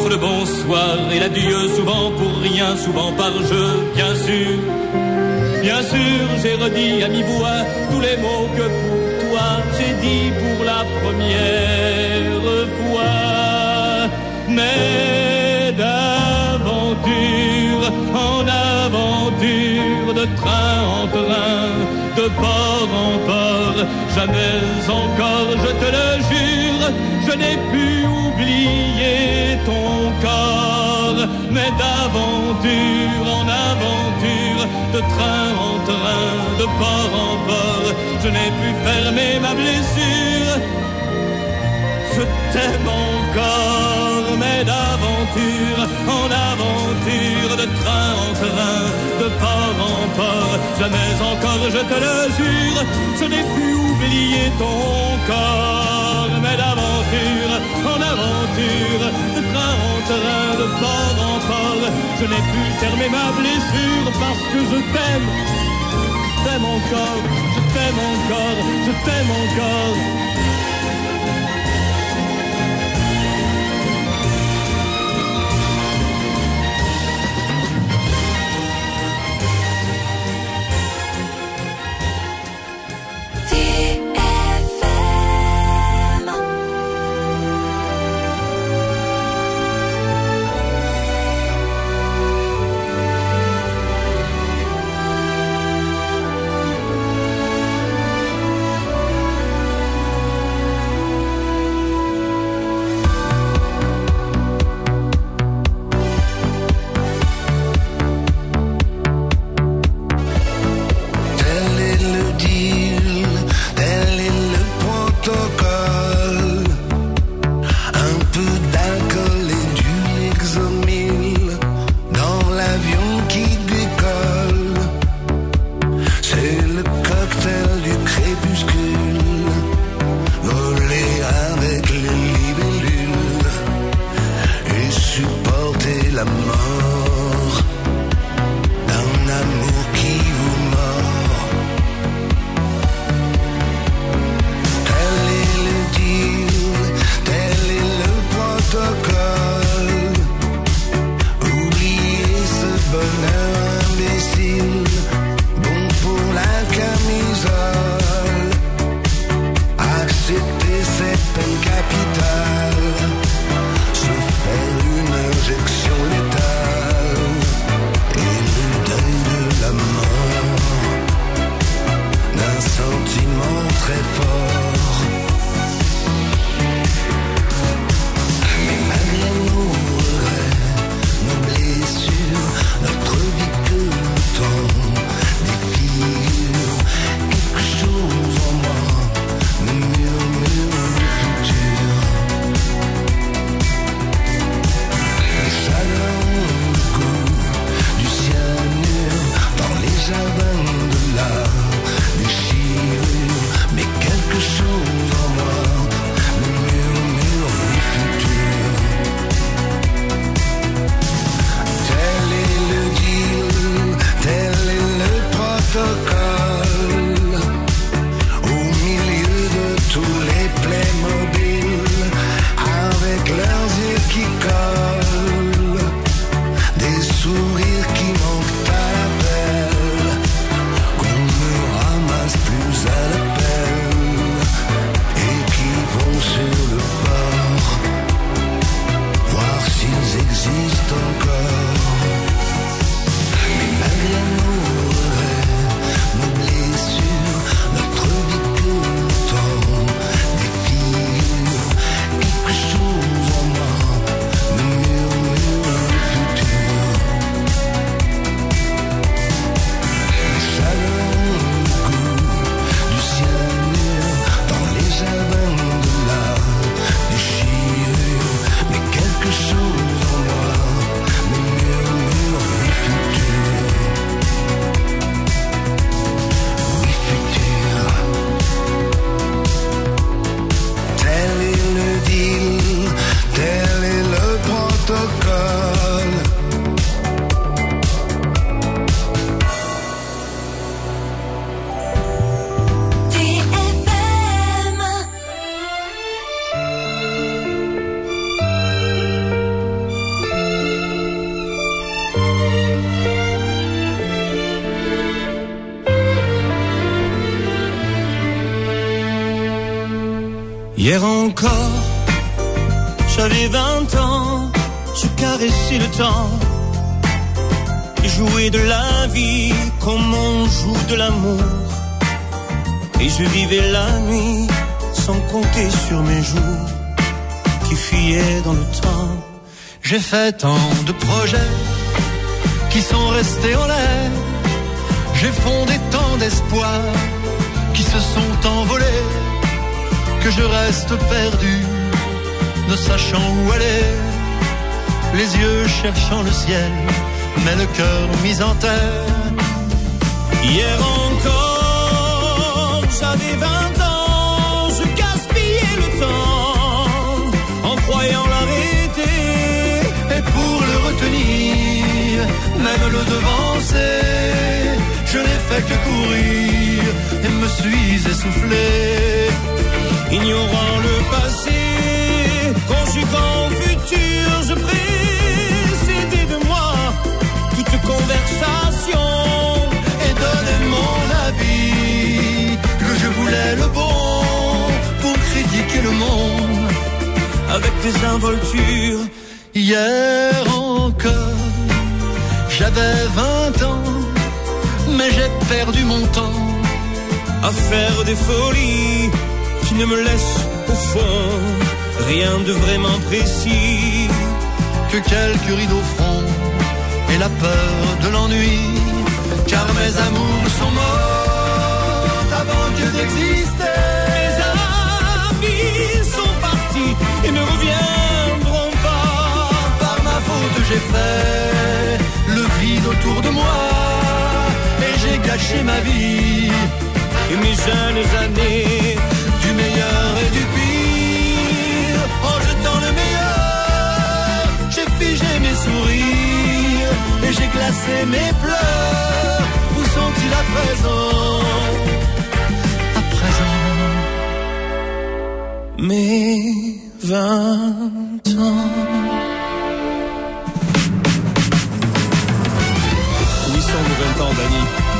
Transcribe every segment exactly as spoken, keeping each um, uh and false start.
Entre le bonsoir et l'adieu, souvent pour rien, souvent par jeu, bien sûr. Bien sûr, j'ai redit à mi-voix tous les mots que pour toi j'ai dit pour la première fois. Mais d'aventure en aventure, de train en train, de port en port, jamais encore, je te le jure, je n'ai pu oublier ton corps. Mais d'aventure en aventure, de train en train, de port en port, je n'ai pu fermer ma blessure. Je t'aime encore, mais d'aventure en aventure, de train en train, de port en port, jamais encore, je te le jure, je n'ai pu oublier ton corps. Mais d'aventure en aventure, de train en train, de port en port, je n'ai pu fermer ma blessure parce que je t'aime, je t'aime encore, je t'aime encore, je t'aime encore. Hier encore, j'avais vingt ans, je caressais le temps et jouais de la vie comme on joue de l'amour. Et je vivais la nuit sans compter sur mes jours qui fuyaient dans le temps. J'ai fait tant de projets qui sont restés en l'air. J'ai fondé tant d'espoirs qui se sont envolés, que je reste perdu, ne sachant où aller, les yeux cherchant le ciel, mais le cœur mis en terre. Hier encore, j'avais vingt ans, je gaspillais le temps en croyant l'arrêter, et pour le retenir, même le devancer, je n'ai fait que courir et me suis essoufflé. Ignorant le passé, conjuguant au futur, je précédais de moi toute conversation et donnais mon avis, que je voulais le bon pour critiquer le monde avec des involtures. Hier encore, j'avais vingt ans, mais j'ai perdu mon temps à faire des folies qui ne me laissent au fond rien de vraiment précis que quelques rides au front et la peur de l'ennui, car mes amours sont morts avant que d'exister. Mes amis sont partis et ne reviendront pas. Par ma faute j'ai fait le vide autour de moi et j'ai gâché ma vie et mes jeunes années, du meilleur et du pire. En jetant le meilleur, j'ai figé mes sourires et j'ai glacé mes pleurs. Où sont-ils à présent? À présent, mes vingt ans. Où sont nos vingt ans, Dany?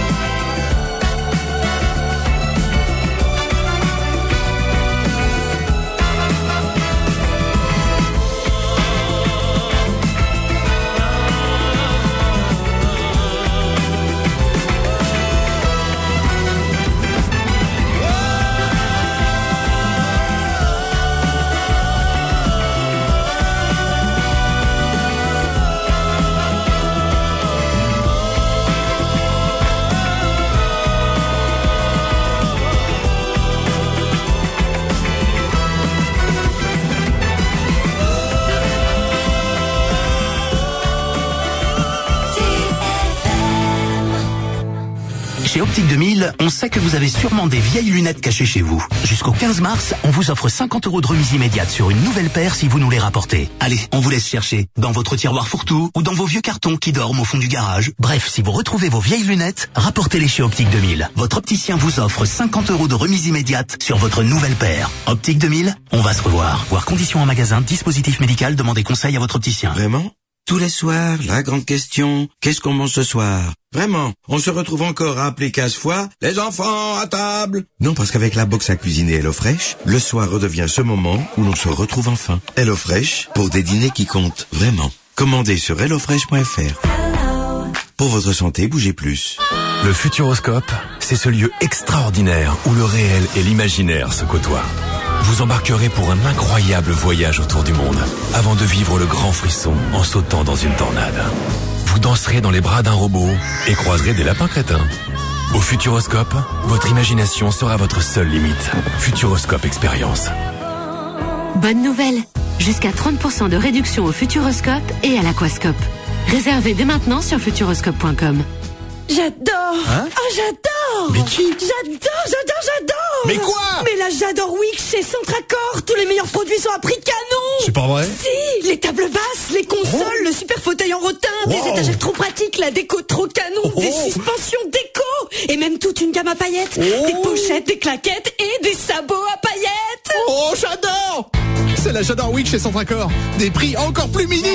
Chez Optique deux mille, on sait que vous avez sûrement des vieilles lunettes cachées chez vous. Jusqu'au quinze mars, on vous offre cinquante euros de remise immédiate sur une nouvelle paire si vous nous les rapportez. Allez, on vous laisse chercher dans votre tiroir fourre-tout ou dans vos vieux cartons qui dorment au fond du garage. Bref, si vous retrouvez vos vieilles lunettes, rapportez-les chez Optique deux mille. Votre opticien vous offre cinquante euros de remise immédiate sur votre nouvelle paire. Optique deux mille, on va se revoir. Voir conditions en magasin, dispositif médical, demandez conseil à votre opticien. Vraiment ? Tous les soirs, la grande question, qu'est-ce qu'on mange ce soir? Vraiment, on se retrouve encore à appeler quinze fois, les enfants à table. Non, parce qu'avec la box à cuisiner HelloFresh, le soir redevient ce moment où l'on se retrouve enfin. HelloFresh, pour des dîners qui comptent vraiment. Commandez sur hello fresh point f r. Pour votre santé, bougez plus. Le Futuroscope, c'est ce lieu extraordinaire où le réel et l'imaginaire se côtoient. Vous embarquerez pour un incroyable voyage autour du monde, avant de vivre le grand frisson en sautant dans une tornade. Vous danserez dans les bras d'un robot et croiserez des lapins crétins. Au Futuroscope, votre imagination sera votre seule limite. Futuroscope Expérience. Bonne nouvelle, jusqu'à trente pour cent de réduction au Futuroscope et à l'Aquascope. Réservez dès maintenant sur futuroscope point com. J'adore. Hein? Ah, j'adore. Mais qui? J'adore, j'adore, j'adore. Mais quoi? Mais là, j'adore Week chez Centracor. Tous les meilleurs produits sont à prix canon. C'est pas vrai? Si, les tables basses, les consoles, oh. le super fauteuil en rotin, oh. des étagères trop pratiques, la déco trop canon, oh. des suspensions déco, et même toute une gamme à paillettes, oh. des pochettes, des claquettes et des sabots à paillettes. Oh, j'adore. C'est la J'adore Week chez Centracor. Des prix encore plus mini.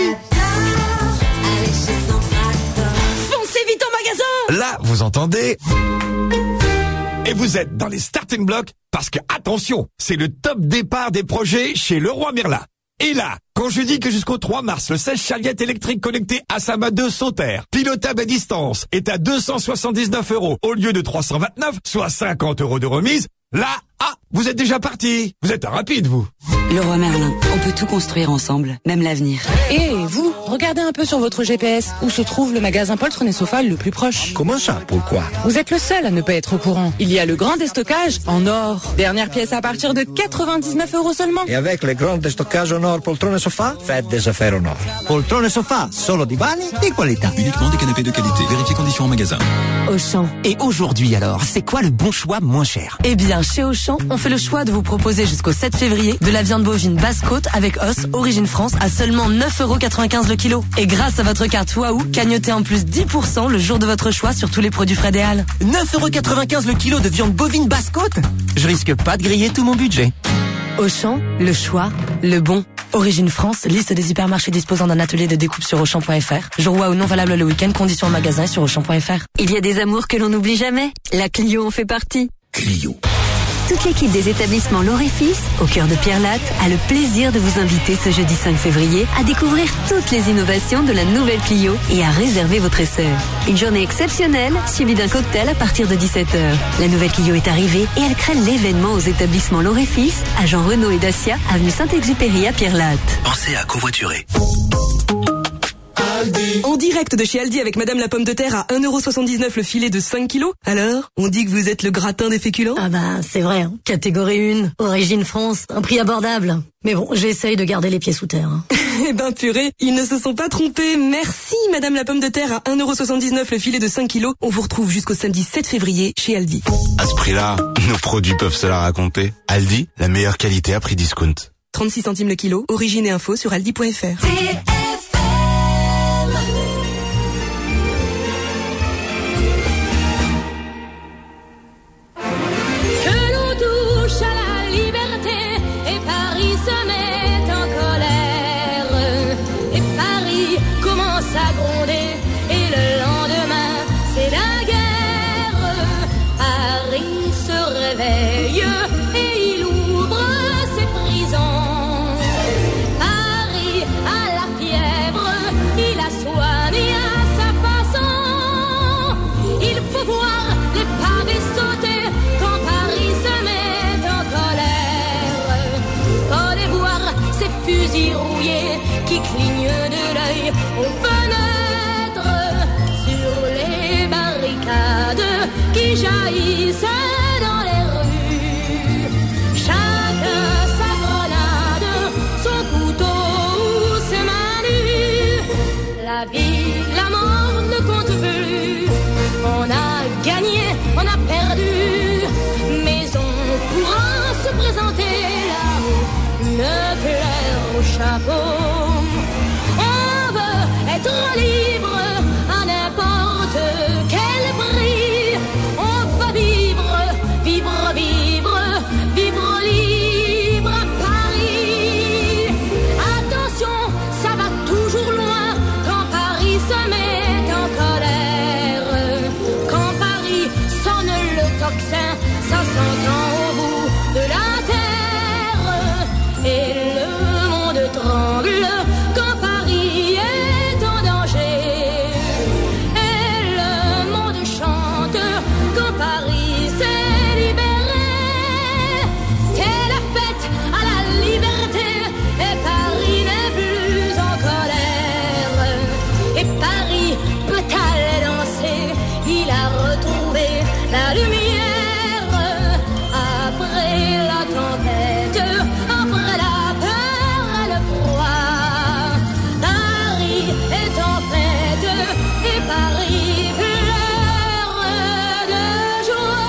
Foncez vite en magasin. Là, vous entendez? Et vous êtes dans les starting blocks parce que, attention, c'est le top départ des projets chez Leroy Merlin. Et là, quand je dis que jusqu'au trois mars, le sèche-serviette électrique connecté Asama deux Sauterre, pilotable à distance, est à deux cent soixante-dix-neuf euros au lieu de trois cent vingt-neuf, soit cinquante euros de remise, là, ah, vous êtes déjà parti. Vous êtes rapide, vous. Leroy Merlin, on peut tout construire ensemble, même l'avenir. Et vous, regardez un peu sur votre G P S où se trouve le magasin Poltron et Sofal le plus proche. Comment ça? Pourquoi? Vous êtes le seul à ne pas être au courant. Il y a le grand déstockage en or. Dernière pièce à partir de quatre-vingt-dix-neuf euros seulement. Et avec le grand déstockage en or Poltron et Sofa, faites des affaires en or. Poltron et Sofa, solo divani di qualità. Uniquement des canapés de qualité. Vérifiez conditions en magasin. Auchan. Et aujourd'hui alors, c'est quoi le bon choix moins cher? Eh bien, chez Auchan, on fait le choix de vous proposer jusqu'au sept février de la viande bovine basse-côte avec os, origine France, à seulement neuf euros quatre-vingt-quinze le kilo. Et grâce à votre carte Waouh, cagnotez en plus dix pour cent le jour de votre choix sur tous les produits Fred et Al. neuf euros quatre-vingt-quinze le kilo de viande bovine basse-côte? Je risque pas de griller tout mon budget. Auchan, le choix, le bon. Origine France, liste des hypermarchés disposant d'un atelier de découpe sur Auchan point F R. Jour Waouh non valable le week-end, conditions en magasin sur Auchan point F R. Il y a des amours que l'on n'oublie jamais. La Clio en fait partie. Clio. Toute l'équipe des établissements Loré-Fils, au cœur de Pierre-Latte, a le plaisir de vous inviter ce jeudi cinq février à découvrir toutes les innovations de la nouvelle Clio et à réserver votre essai. Une journée exceptionnelle, suivie d'un cocktail à partir de dix-sept heures. La nouvelle Clio est arrivée et elle crée l'événement aux établissements Loré-Fils, à Jean Renault et Dacia, avenue Saint-Exupéry à Pierre-Latte. Pensez à covoiturer. En direct de chez Aldi avec Madame la pomme de terre à un euro soixante-dix-neuf le filet de cinq kilos. Alors, on dit que vous êtes le gratin des féculents? Ah bah, c'est vrai, hein. Catégorie un, origine France, un prix abordable. Mais bon, j'essaye de garder les pieds sous terre. Hein. Eh ben purée, ils ne se sont pas trompés. Merci Madame la pomme de terre à un euro soixante-dix-neuf le filet de cinq kilos. On vous retrouve jusqu'au samedi sept février chez Aldi. À ce prix-là, nos produits peuvent se la raconter. Aldi, la meilleure qualité à prix discount. trente-six centimes le kilo, origine et info sur aldi point F R. Qui clignent de l'œil aux fenêtres, sur les barricades qui jaillissent dans les rues. Chacun sa grenade, son couteau ou ses mains nues. La vie, la mort ne compte plus. On a gagné, on a perdu, mais on pourra se présenter là-haut, une fleur au chapeau. Être libre à n'importe quel prix. On va vivre, vivre, vivre, vivre libre à Paris. Attention, ça va toujours loin quand Paris se met en colère. Quand Paris sonne le tocsin, ça s'entend au bout de la terre. Et le monde tremble quand Paris est la lumière après la tempête, après la peur et le froid. Paris est en fête et Paris pleure de joie.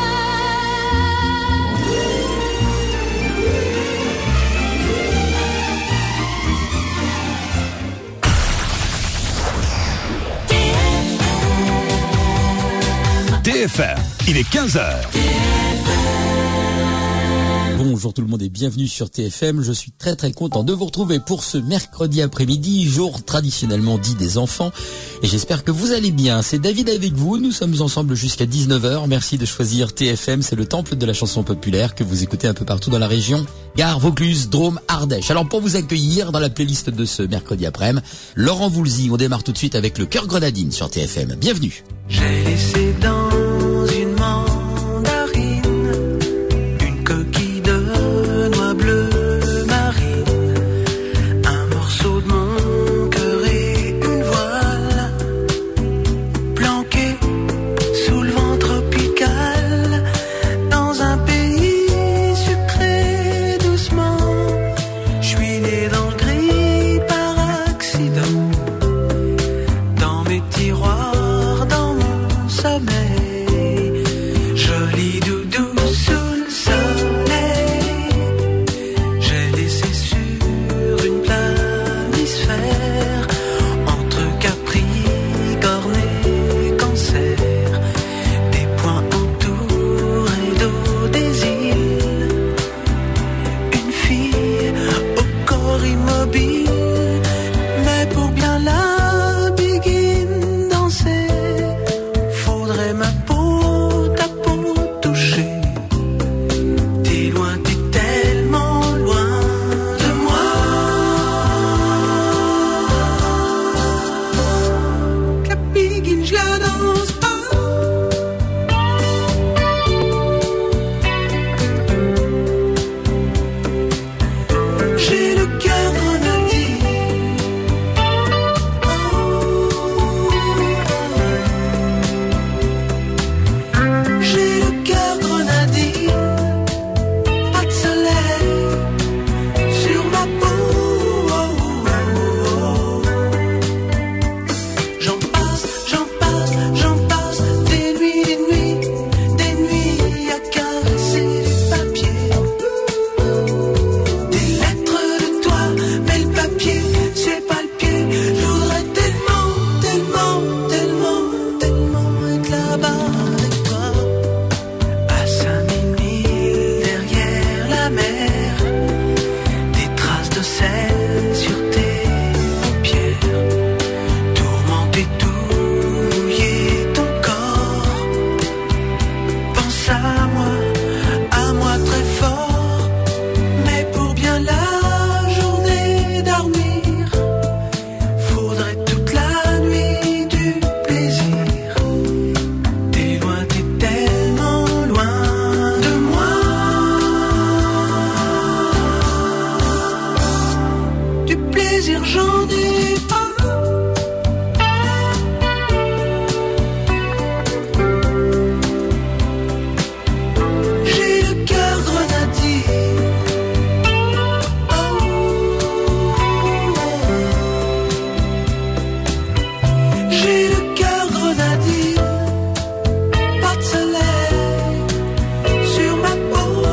T F R, il est quinze heures. Bonjour tout le monde et bienvenue sur T F M. Je suis très très content de vous retrouver pour ce mercredi après-midi, jour traditionnellement dit des enfants. Et j'espère que vous allez bien. C'est David avec vous. Nous sommes ensemble jusqu'à dix-neuf heures. Merci de choisir T F M. C'est le temple de la chanson populaire que vous écoutez un peu partout dans la région. Gare, Vaucluse, Drôme, Ardèche. Alors pour vous accueillir dans la playlist de ce mercredi après-midi, Laurent Voulzy. On démarre tout de suite avec le Cœur Grenadine sur T F M. Bienvenue. J'ai laissé dans une mandarine une coquille de noix bleu marine, un morceau de mon cœur et une voile planquée sous le vent tropical dans un pays sucré doucement. Je suis né dans le gris par accident, dans mes tiroirs, dans mon sommeil, joli doudou sous le soleil. J'ai laissé sur une planisphère entre Capricorne et Cancer des points entourés d'eau des îles, une fille au corps immobile, mais pour bien la begin danser, faudrait ma peau, ta peau toucher. T'es loin, t'es tellement loin de moi. La begin, je la danse pas. J'ai le cœur grenadine. J'ai le cœur grenadine, pas de soleil sur ma peau. J'en passe, j'en passe, j'en passe des nuits, des nuits, des nuits à caresser du papier, des lettres de toi, mais le papier, c'est pas le pied. Je voudrais tellement, tellement, tellement, tellement être là-bas avec toi, à Saint-Mémy, derrière la mer, des traces de sel sur tes paupières, tourmenter tout, mouiller ton corps. Pense à moi, à moi très fort, mais pour bien la journée dormir, faudrait toute la nuit du plaisir. T'es loin, t'es tellement loin de moi. Du plaisir, j'en ai pas. J'ai le cœur grenadine. J'ai le cœur grenadine, pas de soleil sur ma peau.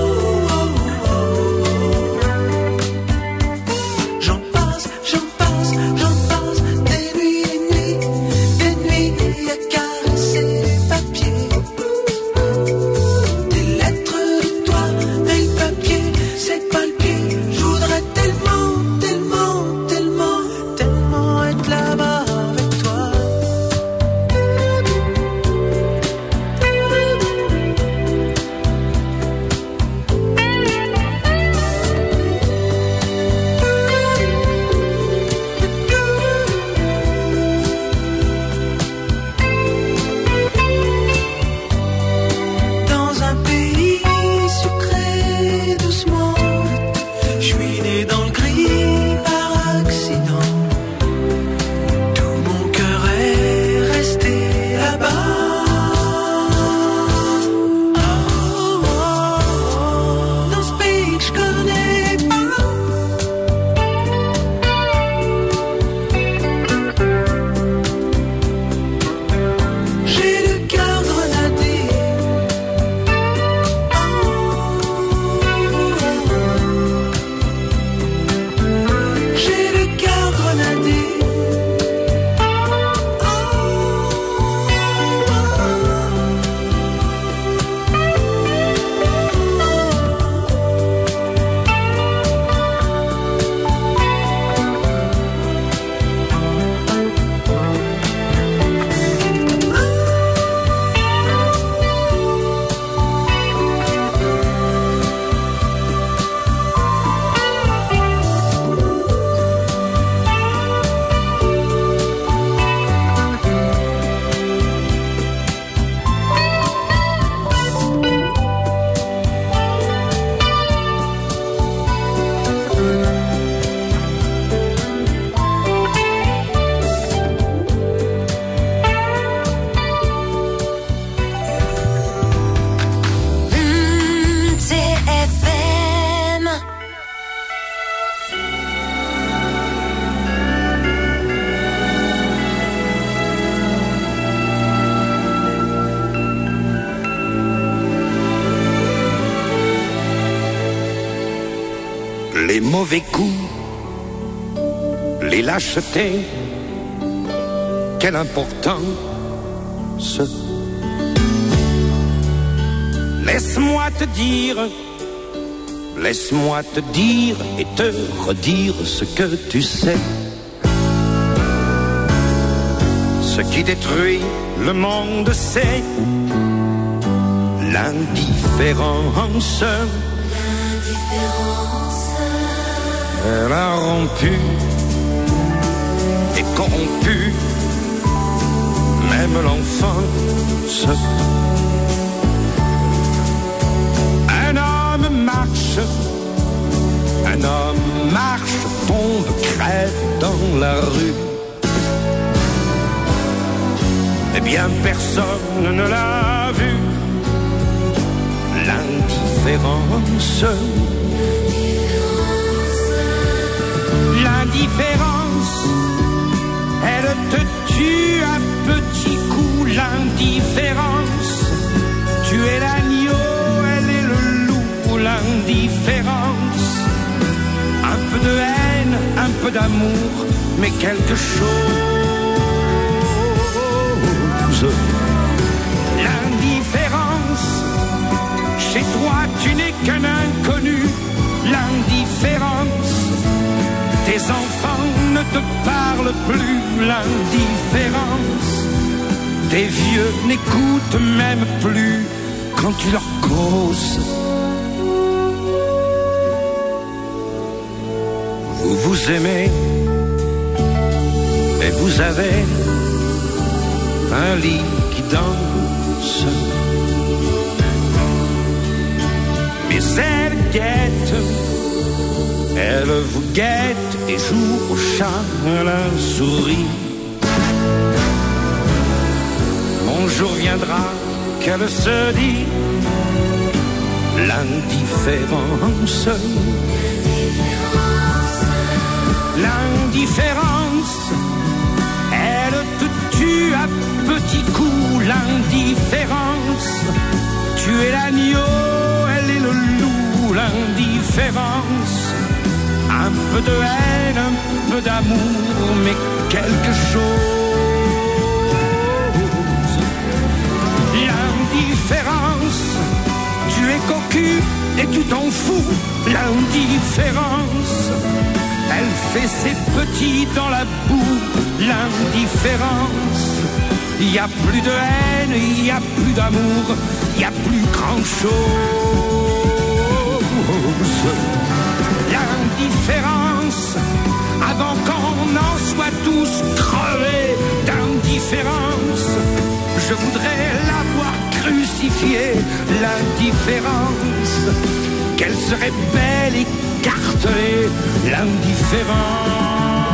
J'en passe, j'en passe, j'en passe mauvais coups, les lâchetés, quelle importance. Laisse-moi te dire, laisse-moi te dire et te redire ce que tu sais. Ce qui détruit le monde, c'est l'indifférence. Elle a rompu et corrompu même l'enfance. Un homme marche, un homme marche, tombe, crève dans la rue. Eh bien personne ne l'a vu. L'indifférence, l'indifférence, elle te tue à petits coups. L'indifférence, tu es l'agneau, elle est le loup. L'indifférence, un peu de haine, un peu d'amour, mais quelque chose. L'indifférence, chez toi tu n'es qu'un inconnu. L'indifférence, tes enfants ne te parlent plus. L'indifférence, tes vieux n'écoutent même plus quand tu leur causes. Vous vous aimez et vous avez un lit qui danse, mais elle guette, elle vous guette et joue au chat à la souris. Mon jour viendra qu'elle se dit l'indifférence, l'indifférence, elle te tue à petits coups. L'indifférence, tu es l'agneau, elle est le loup. L'indifférence, un peu de haine, un peu d'amour, mais quelque chose. L'indifférence, tu es cocu et tu t'en fous. L'indifférence, elle fait ses petits dans la boue. L'indifférence, il n'y a plus de haine, il n'y a plus d'amour, il n'y a plus grand chose. L'indifférence, avant qu'on en soit tous crevés d'indifférence, je voudrais l'avoir crucifiée. L'indifférence, qu'elle serait belle écartelée. L'indifférence,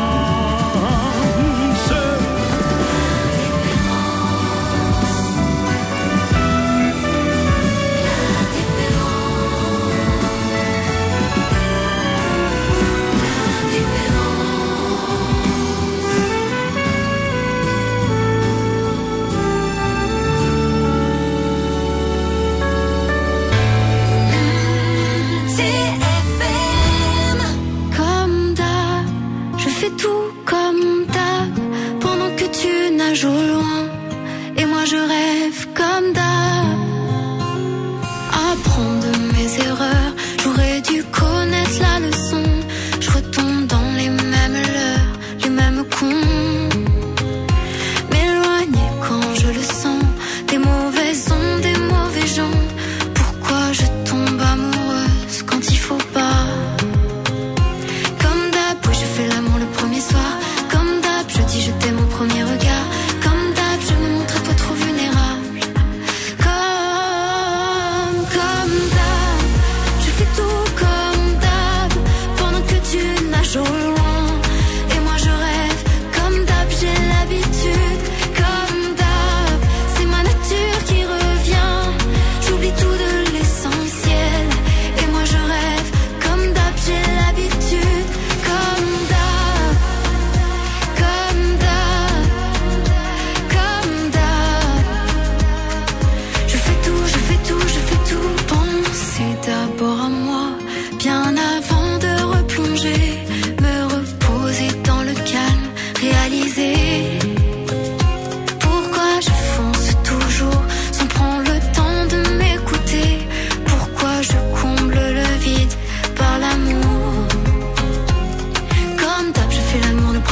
au loin, et moi je rêve comme d'hab. Apprendre de mes erreurs, j'aurais dû connaître la leçon. Je retombe dans les mêmes leurres, les mêmes cons. M'éloigner quand je le sens, des mauvaises ondes, des mauvais gens. Pourquoi je tombe amoureuse quand il faut pas? Comme d'hab, oui je fais l'amour le premier soir. Comme d'hab, je dis je t'aime au premier regard. Comme d'hab, je me montre à toi trop vulnérable.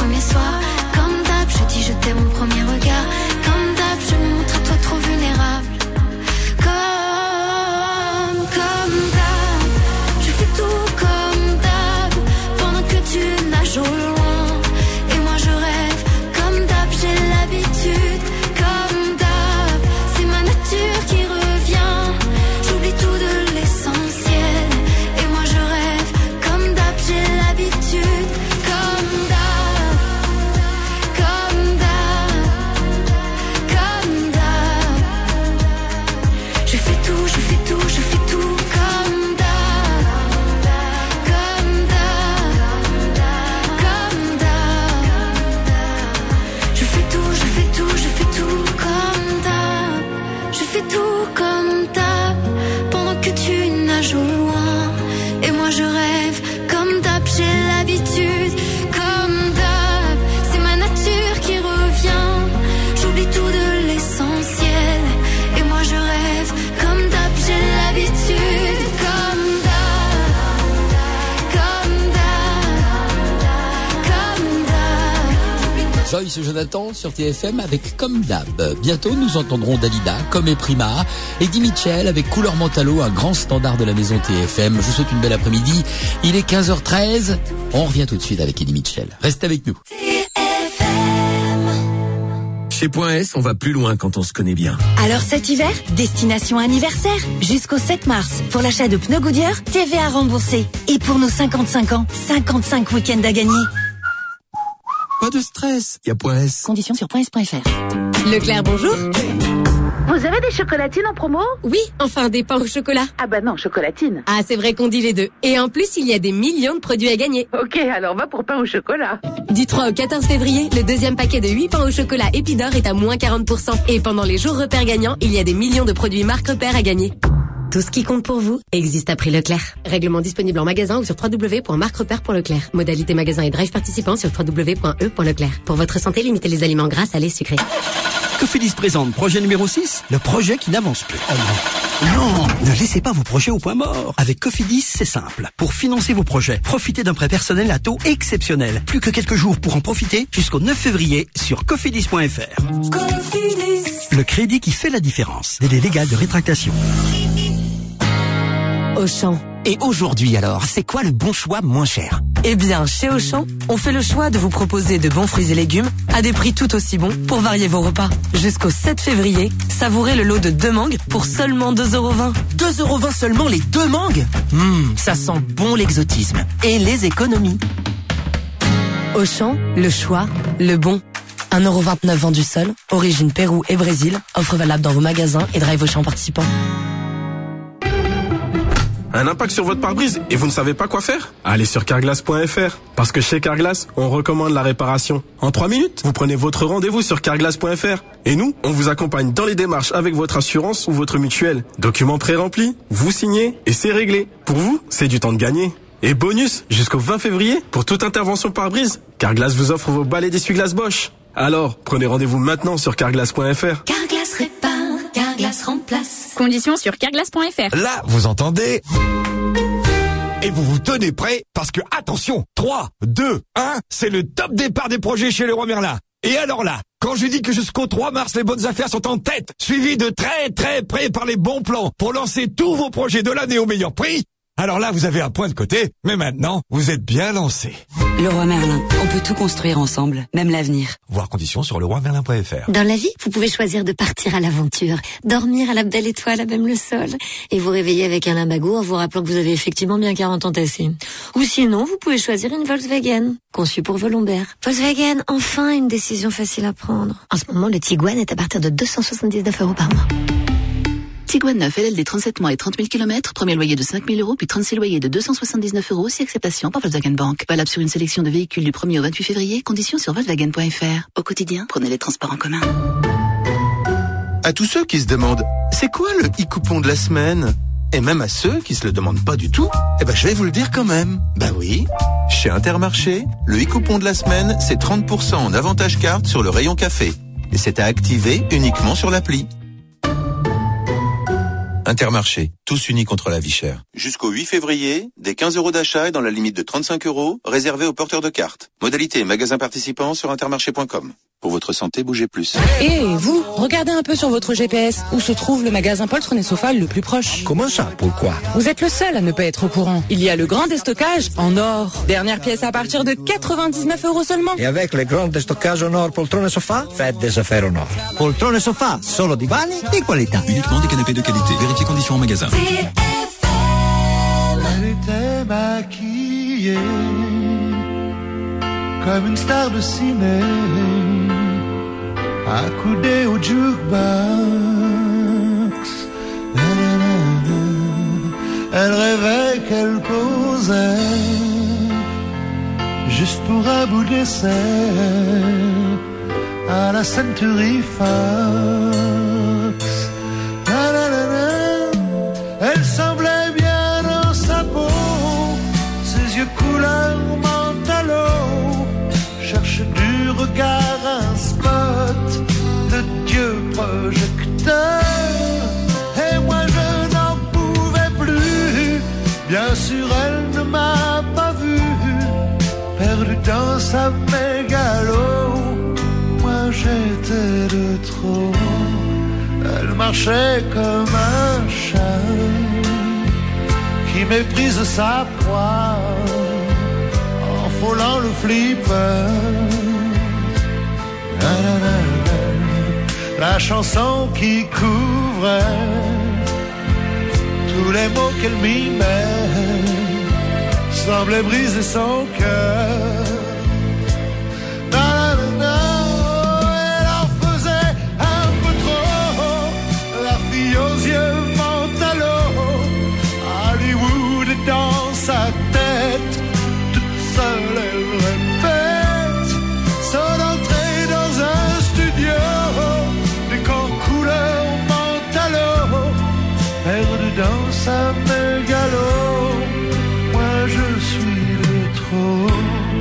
premier soir. Comme d'hab, je dis je t'aime au premier regard. Comme d'hab, je me montre à toi trop vulnérable. Comme, comme d'hab, je fais tout comme d'hab. Pendant que tu nages au loin, et moi je rêve. Comme d'hab, j'ai l'habitude. Comme d'hab, c'est ma nature qui revient. J'oublie tout de l'essentiel, et moi je rêve. Comme d'hab, j'ai l'habitude. Comme d'hab, comme d'hab, comme d'hab. Je fais tout, je fais tout, je fais tout comme d'hab. Comme d'hab, comme d'hab. Je fais tout, je fais tout, je fais tout comme d'hab. Je fais tout comme d'hab. Pendant que tu nages au loin, et moi je rêve. Comme d'hab, j'ai l'habitude. Comme d'hab, c'est ma nature qui revient. J'oublie tout de l'essentiel, et moi je rêve. Comme d'hab, j'ai l'habitude. Comme d'hab, comme d'hab, comme d'hab. Joyce Jonathan sur T F M avec Comme d'hab. Bientôt, nous entendrons Dalida, Comme et Prima, Eddie Mitchell avec Couleur Mentalo, un grand standard de la maison T F M. Je vous souhaite une belle après-midi. Il est quinze heures treize. On revient tout de suite avec Eddie Mitchell. Restez avec nous. Chez Point S, on va plus loin quand on se connaît bien. Alors cet hiver, destination anniversaire. Jusqu'au sept mars, pour l'achat de pneus Goodyear, T V A remboursé. Et pour nos cinquante-cinq ans, cinquante-cinq week-ends à gagner. Pas de stress, y a Point S. Conditions sur point s point f r. Leclerc, bonjour. Vous avez des chocolatines en promo? Oui, enfin des pains au chocolat. Ah bah non, chocolatine. Ah, c'est vrai qu'on dit les deux. Et en plus, il y a des millions de produits à gagner. Ok, alors va pour pain au chocolat. Du trois au quatorze février, le deuxième paquet de huit pains au chocolat Épidore est à moins quarante pour cent. Et pendant les jours repères gagnants, il y a des millions de produits marque repères à gagner. Tout ce qui compte pour vous existe à prix Leclerc. Règlement disponible en magasin ou sur w w w point marque repère point leclerc. Modalité magasin et drive participant sur w w w point e point leclerc. Pour votre santé, limitez les aliments gras, salés, sucrés. Cofidis présente projet numéro six, le projet qui n'avance plus. Oh non. Non, ne laissez pas vos projets au point mort. Avec Cofidis, c'est simple. Pour financer vos projets, profitez d'un prêt personnel à taux exceptionnel. Plus que quelques jours pour en profiter jusqu'au neuf février sur cofidis point f r. Cofidis. Le crédit qui fait la différence. Délai légal de rétractation. Auchan. Et aujourd'hui alors, c'est quoi le bon choix moins cher? Eh bien, chez Auchan, on fait le choix de vous proposer de bons fruits et légumes à des prix tout aussi bons pour varier vos repas. Jusqu'au sept février, savourez le lot de deux mangues pour seulement deux euros vingt. deux euros vingt seulement les deux mangues? Hum, ça sent bon l'exotisme. Et les économies. Auchan, le choix, le bon. un euro vingt-neuf vendu seul, origine Pérou et Brésil, offre valable dans vos magasins et drive Auchan participants. Un impact sur votre pare-brise et vous ne savez pas quoi faire? Allez sur carglass point f r. Parce que chez Carglass, on recommande la réparation. En trois minutes, vous prenez votre rendez-vous sur carglass point f r. Et nous, on vous accompagne dans les démarches avec votre assurance ou votre mutuelle. Documents pré-remplis, vous signez et c'est réglé. Pour vous, c'est du temps de gagner. Et bonus, jusqu'au vingt février, pour toute intervention pare-brise, Carglass vous offre vos balais d'essuie-glace Bosch. Alors, prenez rendez-vous maintenant sur carglass point f r. Carglass répare, Carglass remplace. Conditions sur carglass point f r. Là, vous entendez? Et vous vous tenez prêts parce que, attention, trois, deux, un, c'est le top départ des projets chez Leroy Merlin. Et alors là, quand je dis que jusqu'au trois mars, les bonnes affaires sont en tête, suivies de très très près par les bons plans pour lancer tous vos projets de l'année au meilleur prix, alors là, vous avez un point de côté, mais maintenant, vous êtes bien lancé. Leroy Merlin, on peut tout construire ensemble, même l'avenir. Voir conditions sur leroy merlin point f r. Dans la vie, vous pouvez choisir de partir à l'aventure, dormir à la belle étoile, à même le sol, et vous réveiller avec un limbago en vous rappelant que vous avez effectivement bien quarante ans tassés. Ou sinon, vous pouvez choisir une Volkswagen, conçue pour vos lombaires. Volkswagen, enfin une décision facile à prendre. En ce moment, le Tiguan est à partir de deux cent soixante-dix-neuf euros par mois. Tiguan neuf L L D trente-sept mois et trente mille kilomètres, premier loyer de cinq mille euros, puis trente-six loyers de deux cent soixante-dix-neuf euros, si acceptation par Volkswagen Bank. Valable sur une sélection de véhicules du premier au vingt-huit février, conditions sur volkswagen point f r. Au quotidien, prenez les transports en commun. À tous ceux qui se demandent, c'est quoi le e-coupon de la semaine? Et même à ceux qui se le demandent pas du tout, eh ben je vais vous le dire quand même. Bah oui, chez Intermarché, le e-coupon de la semaine, c'est trente pour cent en avantage carte sur le rayon café. Et c'est à activer uniquement sur l'appli. Intermarché, tous unis contre la vie chère. Jusqu'au huit février, des quinze euros d'achat et dans la limite de trente-cinq euros, réservés aux porteurs de cartes. Modalité et magasins participants sur intermarché point com. Pour votre santé, bougez plus. Et vous, regardez un peu sur votre G P S où se trouve le magasin Poltron et Sofal le plus proche. Comment ça? Pourquoi? Vous êtes le seul à ne pas être au courant. Il y a le grand déstockage en or. Dernière pièce à partir de quatre-vingt-dix-neuf euros seulement. Et avec le grand déstockage en or Poltron et Sofa, faites des affaires en or. Poltron et Sofa, solo divani di qualità. Uniquement des canapés de qualité. Vérifiez conditions en magasin. Elle était maquillée comme une star de ciné, accoudée au jukebox. Elle rêvait qu'elle posait juste pour un bout d'essai à la Century Fox. Elle semblait bien dans sa peau, ses yeux couleur mentalo, cherche du regard un spot de Dieu projecteur. Et moi je n'en pouvais plus, bien sûr elle ne m'a pas vu, perdu dans sa mégalo, moi j'étais de trop. Elle marchait comme un chat qui méprise sa proie en frôlant le flipper. La chanson qui couvrait tous les mots qu'elle mimait semblait briser son cœur. Aux yeux mentalo, Hollywood est dans sa tête, toute seule elle répète son entrée dans un studio, décor couleur mentalo, perdu dans sa mégalo, moi je suis de trop.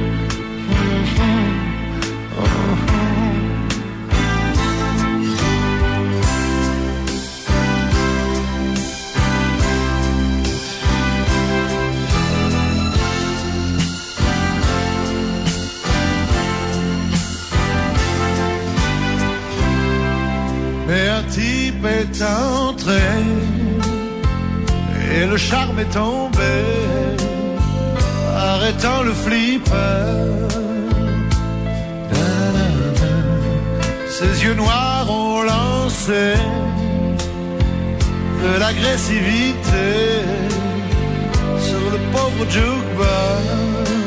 Mais un type est entré et le charme est tombé, arrêtant le flipper. Ses yeux noirs ont lancé de l'agressivité sur le pauvre jukebox.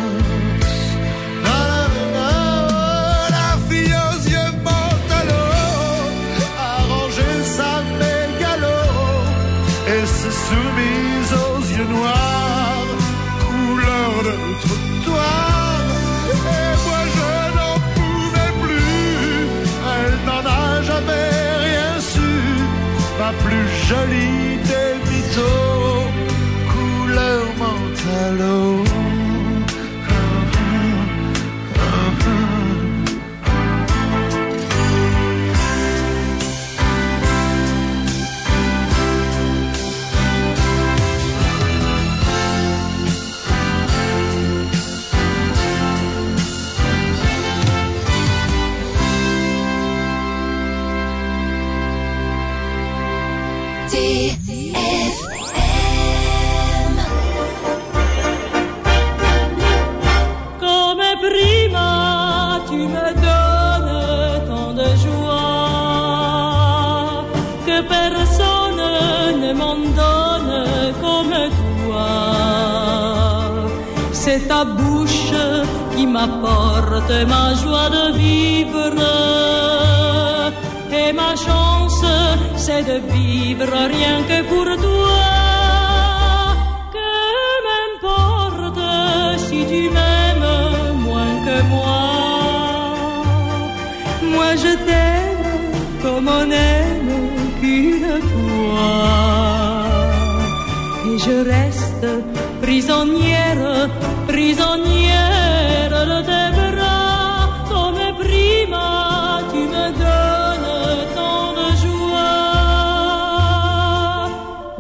Soumise aux yeux noirs, couleur de trottoir. Et moi je n'en pouvais plus, elle n'en a jamais rien su. Ma plus jolie des mythos, couleur mentalo. C'est ta bouche qui m'apporte ma joie de vivre. Et ma chance, c'est de vivre rien que pour toi. Que m'importe si tu m'aimes moins que moi. Moi je t'aime comme on aime qu'une fois. Et je reste prisonnière, prisonnière de tes bras, comme prima tu me donnes tant de joie.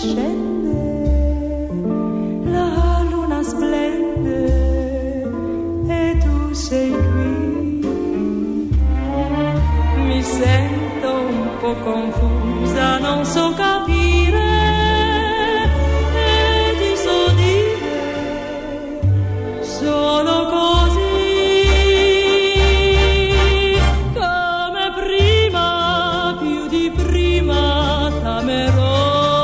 scende, la luna splende e tu sei qui. Mi sento un po' confusa, non so capire e ti so dire solo così, come prima, più di prima t'amerò.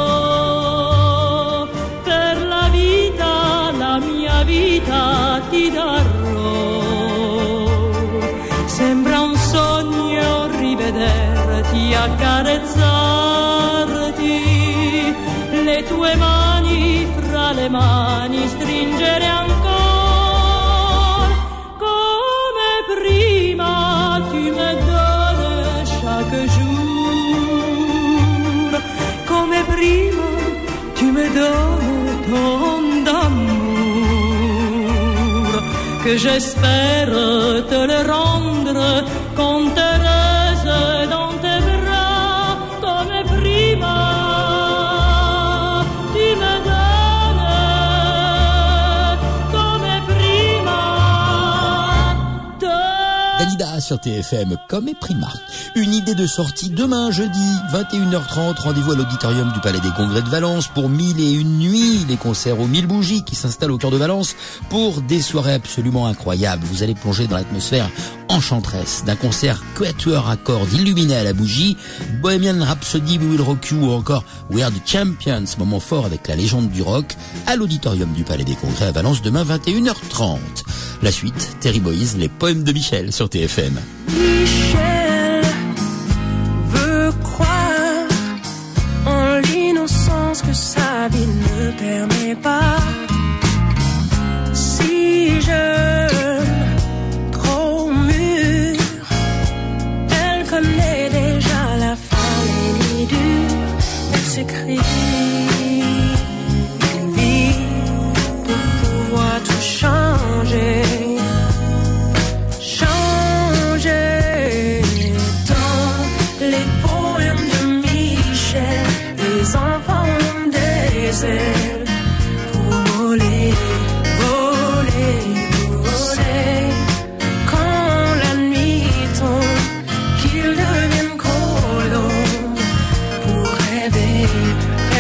Per la vita, la mia vita ti darò. Sembra un sogno rivederti, accarezzarti, le tue mani fra le mani stringere ancora. Come prima tu me donnes chaque jour, come prima tu me donnes ton d'amour, que j'espère te le rendre quand heureuse dans tes bras. Come prima tu me donnes, come prima te... Dalida sur T F M, comme et prima. Une idée de sortie demain jeudi, vingt et une heures trente, rendez-vous à l'auditorium du Palais des Congrès de Valence pour Mille et une nuits, les concerts aux Mille Bougies qui s'installent au cœur de Valence pour des soirées absolument incroyables. Vous allez plonger dans l'atmosphère enchanteresse d'un concert quatuor à cordes illuminé à la bougie, Bohemian Rhapsody, We Will Rock You ou encore We Are the Champions, moment fort avec la légende du rock, à l'auditorium du Palais des Congrès à Valence demain vingt et une heures trente. La suite, Terry Boys, les poèmes de Michel sur T F M. Michel veut croire en l'innocence que sa vie ne permet pas. Si jeune, trop mûr, elle connaît déjà la fin, les nuits dures, elle s'écrit une vie pour pouvoir tout changer. Les poèmes de Michel, les enfants ont des ailes pour voler, voler, voler. Quand la nuit tombe, qu'ils deviennent colombes pour rêver,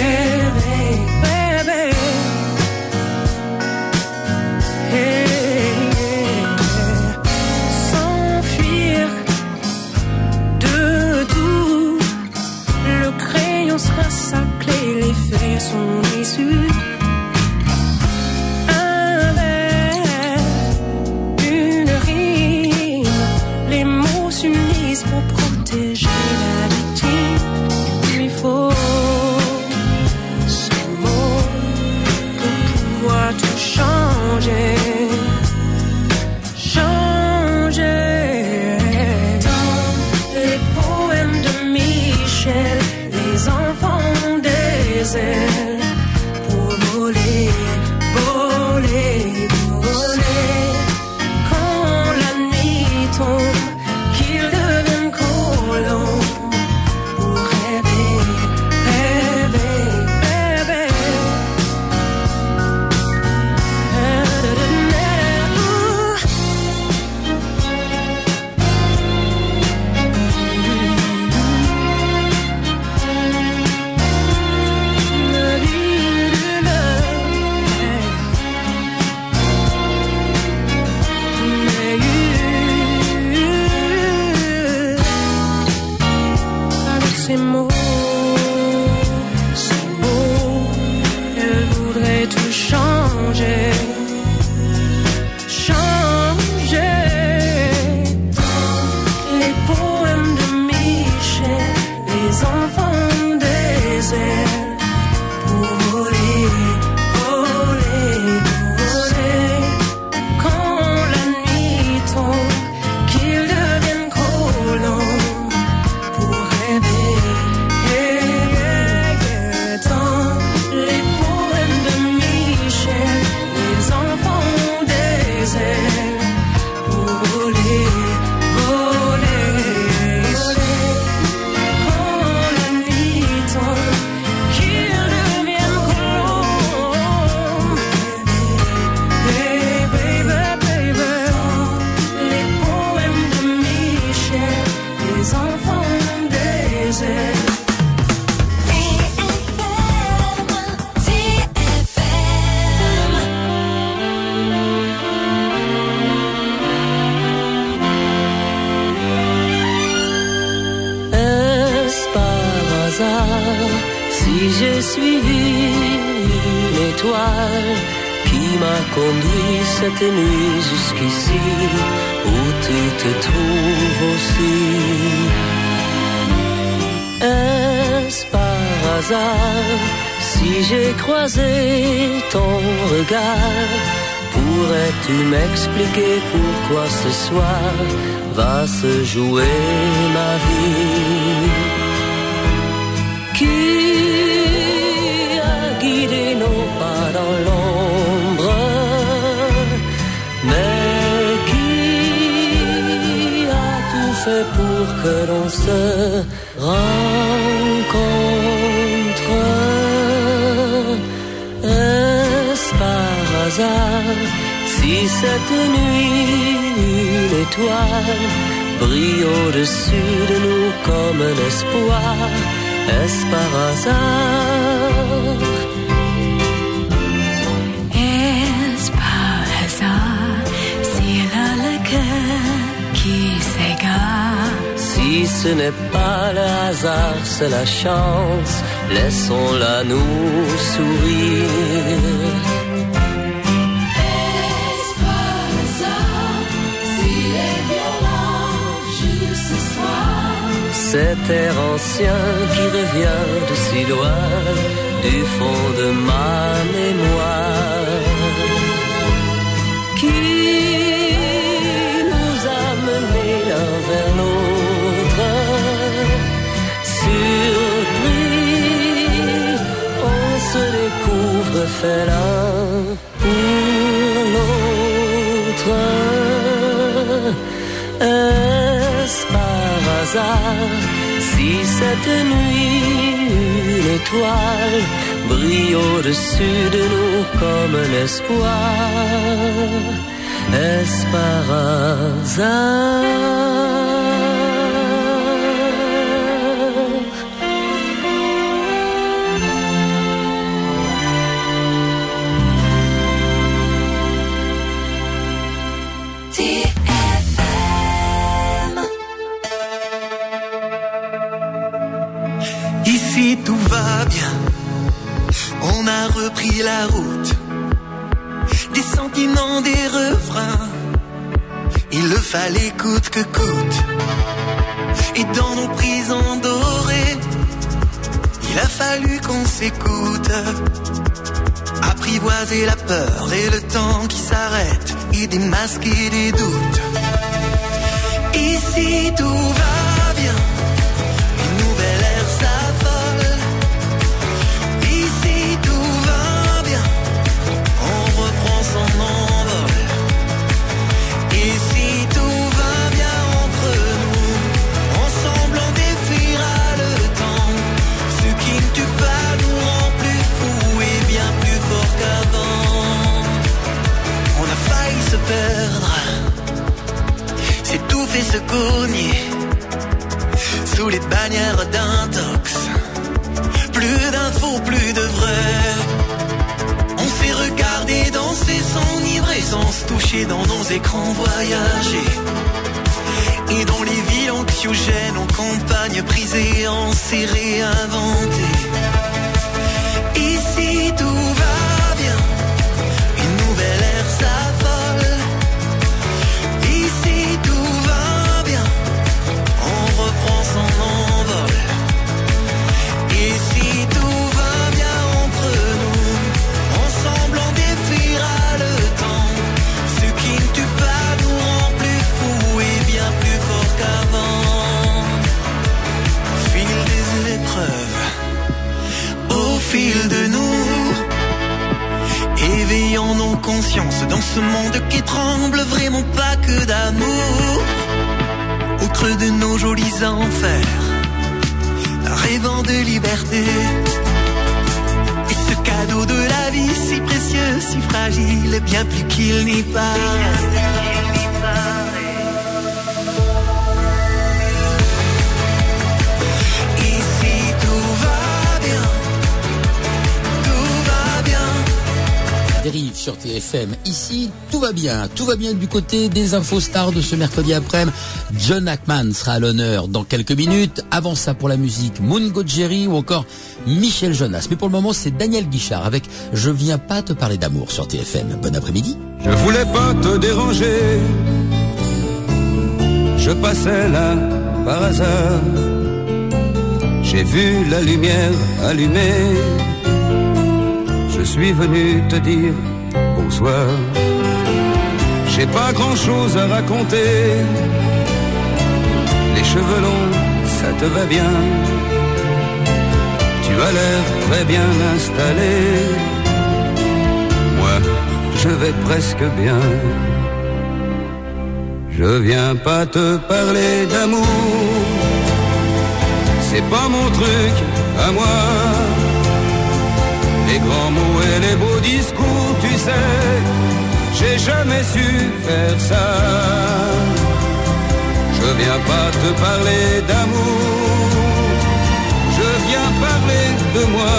l'étoile qui m'a conduit cette nuit jusqu'ici, où tu te trouves aussi. Est-ce par hasard si j'ai croisé ton regard? Pourrais-tu m'expliquer pourquoi ce soir va se jouer ma vie? Qui a guidé nos pas dans l'ombre? Mais qui a tout fait pour que l'on se rencontre? Est-ce par hasard si cette nuit une étoile brille au-dessus de nous comme un espoir? Est-ce par hasard? Est-ce par hasard s'il a le cœur qui s'égare? Si ce n'est pas le hasard, c'est la chance, laissons-la nous sourire. Est-ce par hasard s'il est violent juste ce soir? Cet air ancien qui revient de si loin, du fond de ma mémoire, qui nous a menés l'un vers l'autre. Surpris, on se découvre fait l'un pour l'autre. Est-ce par hasard si cette nuit une étoile brille au-dessus de nous comme un espoir? Est-ce par hasard? Ici tout va bien, on a repris la route, des sentiments, des refrains, il le fallait coûte que coûte. Et dans nos prisons dorées, il a fallu qu'on s'écoute, apprivoiser la peur et le temps qui s'arrête, et démasquer des doutes. Ici tout va bien, une nouvelle ère s'affole. Ici tout va bien, on reprend son envol. Ici tout va bien entre nous, ensemble on défiera le temps. Ce qui ne tue pas nous rend plus fous et bien plus fort qu'avant. On a failli se perdre, s'étouffer, se cogner sous les bannières d'intox. Plus d'infos, plus de vrai. On s'est regardé, danser, s'enivrer sans se toucher dans nos écrans voyager. Et dans les villes anxiogènes, en campagne brisée, enserrée, inventée. Ici tout va bien, une nouvelle ère s'affole. Ici tout va bien, on reprend son envol. Ici tout va bien entre nous, ensemble on défiera le temps. Ce qui ne tue pas nous rend plus fous et bien plus fort qu'avant. Au fil des épreuves, au fil de nous, éveillons nos consciences dans ce monde qui tremble vraiment pas que d'amour. Au creux de nos jolis enfers, rêvant de liberté. Et ce cadeau de la vie si précieux, si fragile, bien plus qu'il n'y paraît. Ici tout va bien, tout va bien. Dérive sur T F M. Ici, tout va bien. Tout va bien du côté des infostars de ce mercredi après-midi. John Hackman sera à l'honneur dans quelques minutes. Avant ça, pour la musique, Mungo Jerry ou encore Michel Jonas. Mais pour le moment, c'est Daniel Guichard avec Je viens pas te parler d'amour sur T F M. Bon après-midi. Je voulais pas te déranger. Je passais là par hasard. J'ai vu la lumière allumée. Je suis venu te dire bonsoir. J'ai pas grand chose à raconter. Les cheveux longs, ça te va bien. Tu as l'air très bien installé. Moi, je vais presque bien. Je viens pas te parler d'amour. C'est pas mon truc à moi. Les grands mots et les beaux discours, tu sais, j'ai jamais su faire ça. Je viens pas te parler d'amour, je viens parler de moi.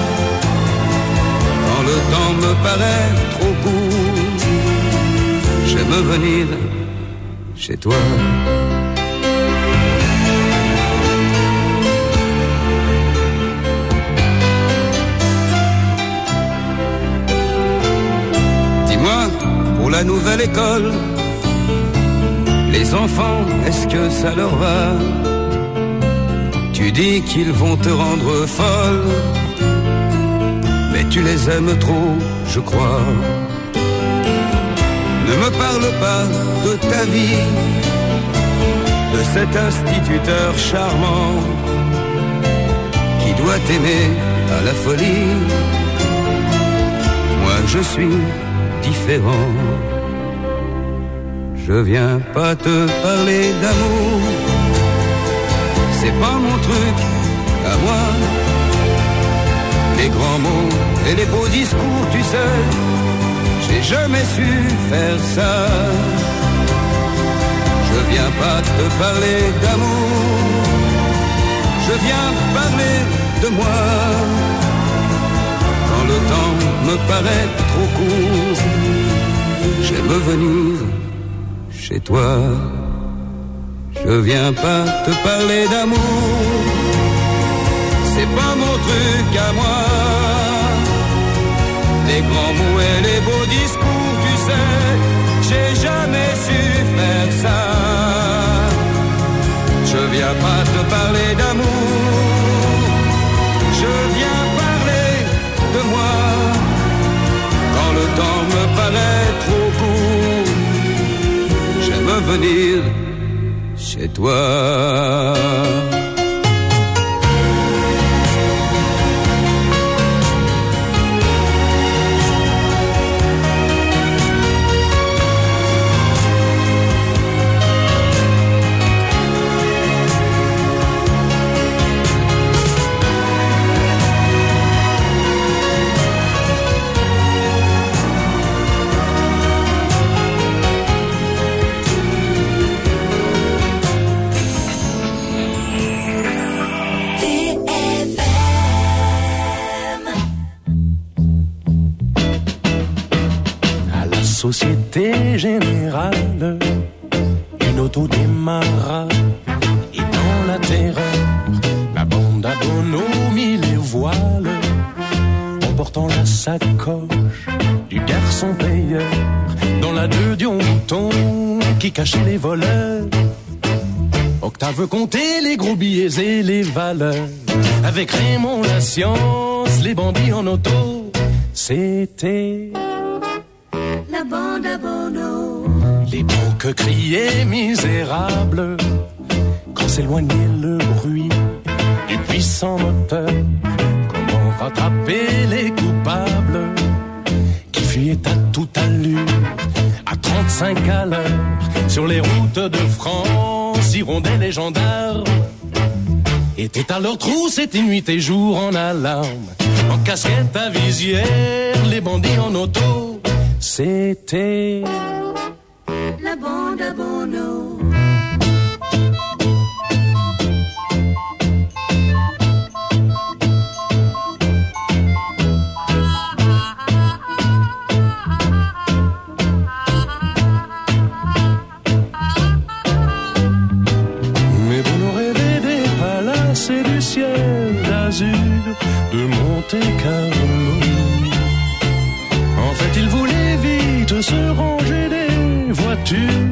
Quand le temps me paraît trop court, j'aime venir chez toi. Pour la nouvelle école, les enfants, est-ce que ça leur va? Tu dis qu'ils vont te rendre folle, mais tu les aimes trop, je crois. Ne me parle pas de ta vie, de cet instituteur charmant qui doit t'aimer à la folie. Moi je suis différent. Je viens pas te parler d'amour, c'est pas mon truc à moi. Les grands mots et les beaux discours, tu sais, j'ai jamais su faire ça. Je viens pas te parler d'amour, je viens parler de moi. Quand le temps me paraît trop court, j'aime venir chez toi. Je viens pas te parler d'amour, c'est pas mon truc à moi. Les grands mots et les beaux discours, tu sais, j'ai jamais su faire ça. Je viens pas te parler d'amour, je viens parler de moi. Quand le temps me paraît trop court, j'aime venir chez toi. Société Générale, une auto démarra et dans la terreur, la bande à bonhomie les voiles, emportant la sacoche du garçon payeur, dans la deux Dion Mouton qui cachait les voleurs. Octave comptait les gros billets et les valeurs, avec Raymond la science, les bandits en auto, c'était la bande à Bono. Les banques criaient misérables quand s'éloignait le bruit du puissant moteur. Comment rattraper les coupables qui fuyaient à toute allure, à trente-cinq à l'heure, sur les routes de France, hirondelles les gendarmes étaient à leur trousse, c'était nuit et jour en alarme, en casquette à visière, les bandits en auto. C'était la bande à Bono. Monte Carlo. En fait, il voulait vite se ranger des voitures.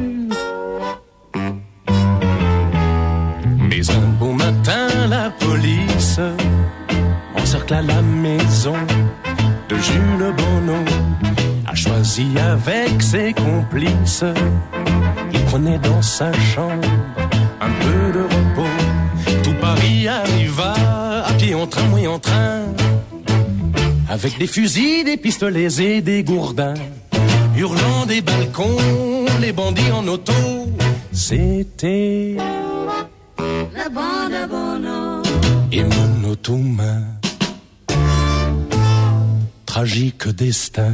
Mais un beau matin, la police encercla la maison de Jules Bonneau. A choisi avec ses complices. Il prenait dans sa chambre un peu de repos. Tout Paris arriva à pied, en train, oui en train, avec des fusils, des pistolets et des gourdins, hurlant des balcons, les bandits en auto. C'était la bande à Bono et Monotuma. Tragique destin.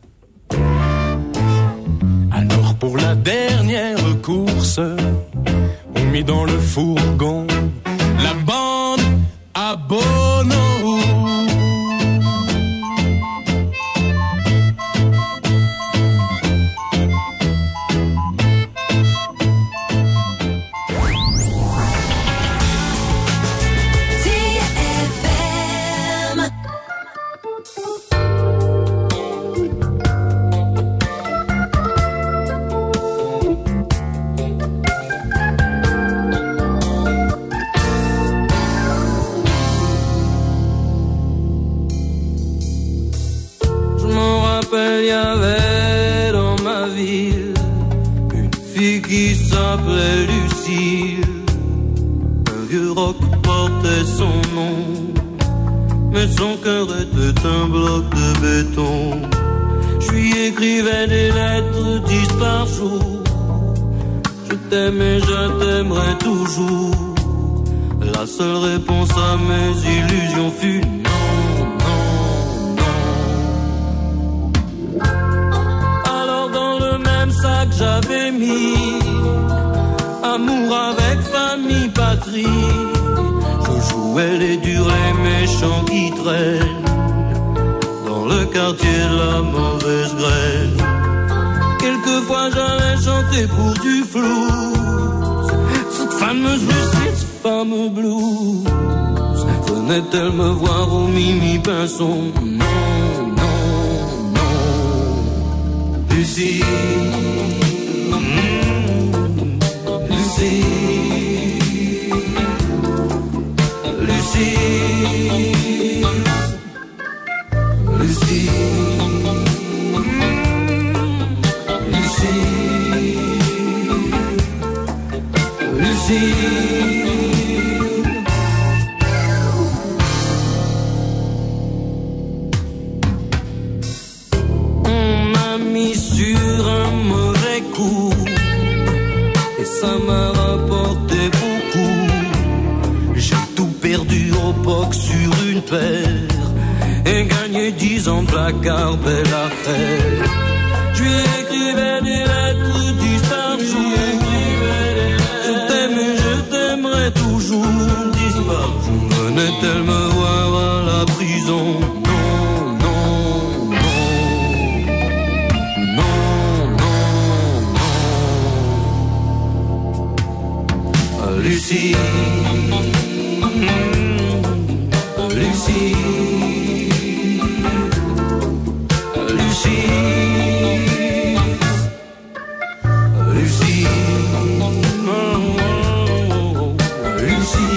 Alors pour la dernière course, on mit dans le fourgon la bande à Bono. Il y avait dans ma ville une fille qui s'appelait Lucille. Un vieux roc portait son nom, mais son cœur était un bloc de béton. Je lui écrivais des lettres dix par jour. Je t'aime et je t'aimerai toujours. La seule réponse à mes illusions fut sac j'avais mis amour avec famille, patrie. Je jouais les durs, les méchants qui traînent dans le quartier de la mauvaise graine. Quelquefois j'allais chanter pour du flou, cette fameuse Lucie, cette fameuse blues. Venait-elle me voir au Mimi Pinson? Non, non, non. Lucie, Lucie, Lucie, Lucie, Lucie, Lucie. On m'a mis sur un mauvais coup et ça m'a rapporté beaucoup. J'ai tout perdu au poc sur une paire et gagné dix ans de placard, belle affaire. Je lui écrivais des lettres dix par jour. Je t'aime et je t'aimerai toujours, dix par jour. Venait-elle me voir à la prison? Non, non, non, non, non, non. Lucie, Lucie, Lucie, Lucie, oh, Lucie,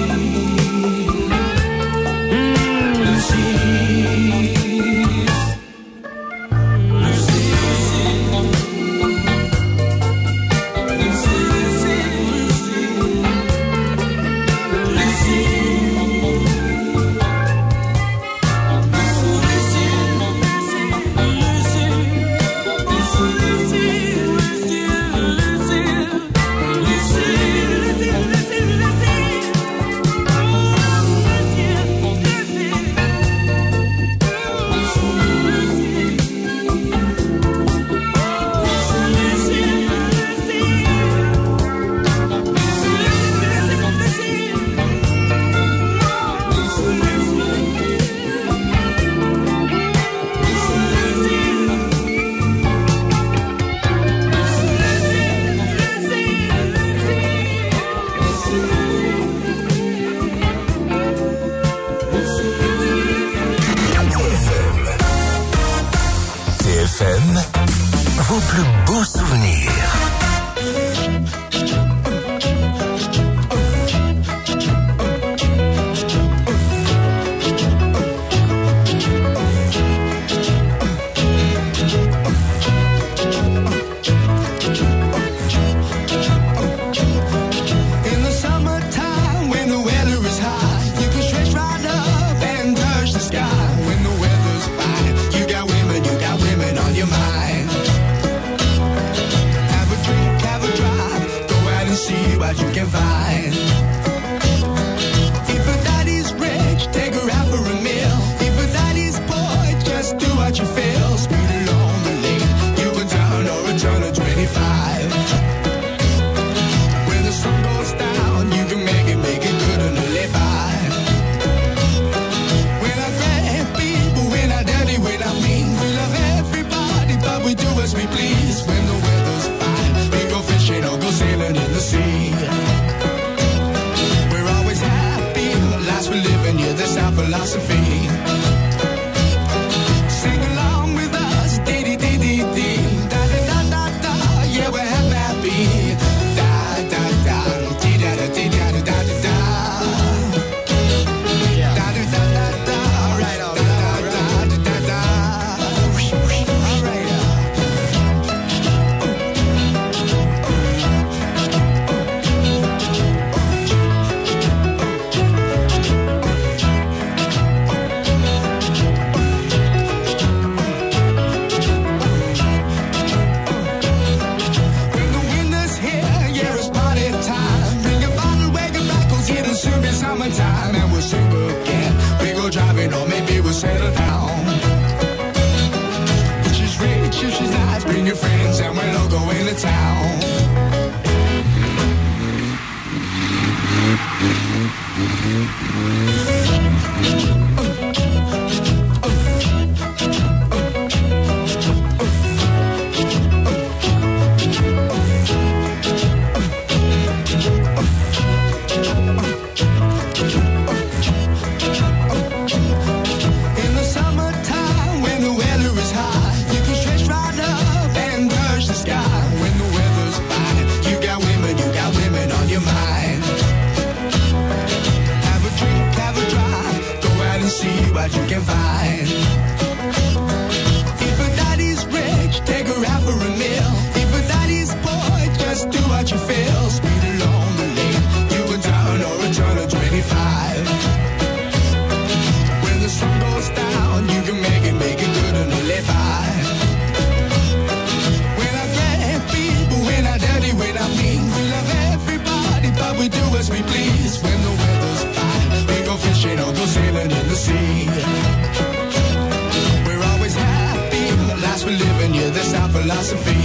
mm, Lucie, Lucie, Lucie, philosophy. Sing along with us, dee dee dee dee dee, da da da da da, yeah we're happy, da da da, dee da da dee da da da da da, da da da da da, right on, da da da da da, all right. Summertime and we'll sing again. We go driving or maybe we'll settle down. If she's rich, if she's nice, bring your friends and we'll all go into town. What you can find. If a daddy's rich, take her out for a meal. If a daddy's poor, just do what you feel. Speed along the lane, you can turn or return to twenty-five. When the sun goes down, you can make it, make it good and live by. We're not great people, we're not dirty, we're not mean. We love everybody, but we do as we please. When the weather's fine, we go fishing or go sailing in the sea. We're always happy, the lives we're living, yeah, that's our philosophy.